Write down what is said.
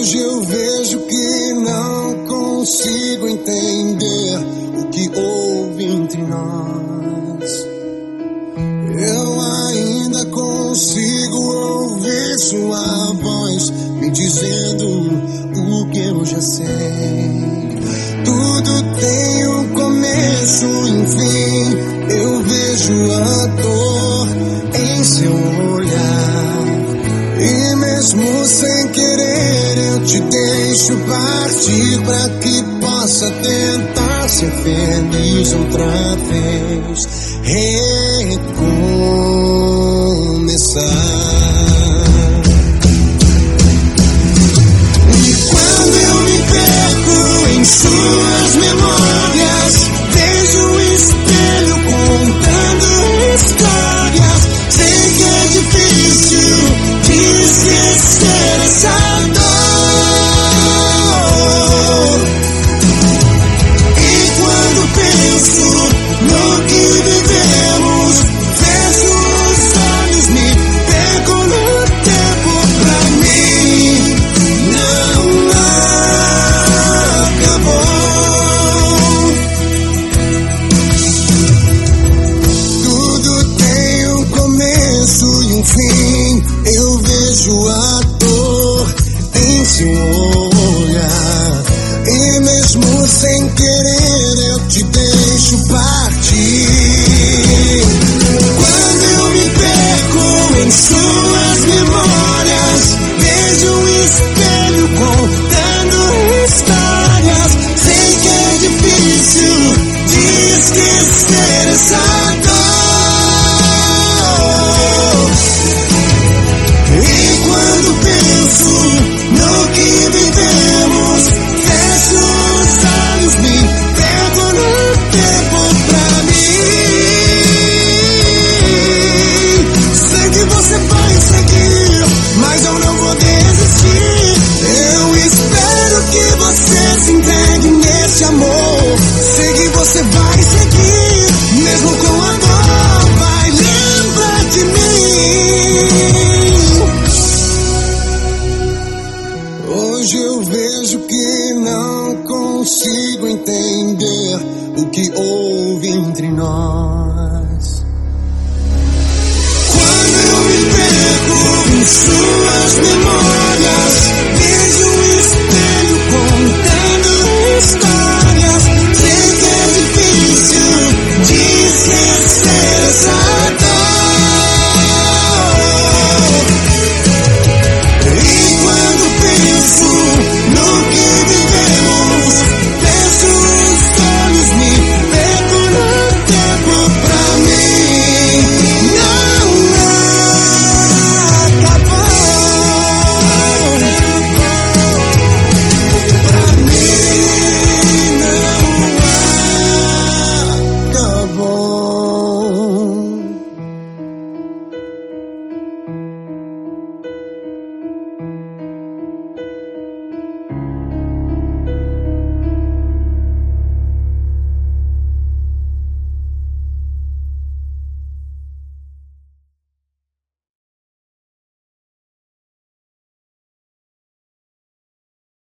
Hoje eu vejo que não consigo entender o que houve entre nós. Eu ainda consigo ouvir sua voz me dizendo o que eu já sei. Tudo tem um começo e um fim. Eu vejo a dor em seu olhar. E mesmo sem querer eu te deixo partir pra que possa tentar ser feliz outra vez. Recomeçar. E quando eu me perco em suas memórias, vejo o espelho contando histórias. Sei que é difícil de esquecer essa dor. E quando penso no que vivemos, fecho os olhos, me pego no tempo. Pra mim não acabou. Tudo tem um começo e um fim. Eu vejo a dor em seu olhar. E mesmo sem querer eu te deixo partir. Quando eu me perco em suas memórias, vejo um espelho contando histórias. Sei que é difícil de esquecer essa dor. E quando penso no que vivemos, fecho os olhos, me pego no tempo. Pra mim, sei que você vai seguir, mas eu não vou desistir. Eu espero que você se entregue nesse amor. Sei que você vai seguir, mesmo com a dor, vai lembrar de mim. Hoje eu vejo que não consigo entender o que houve entre nós. Quando eu me perco em suas memórias, vejo um espelho contando histórias. Sei que é difícil de esquecer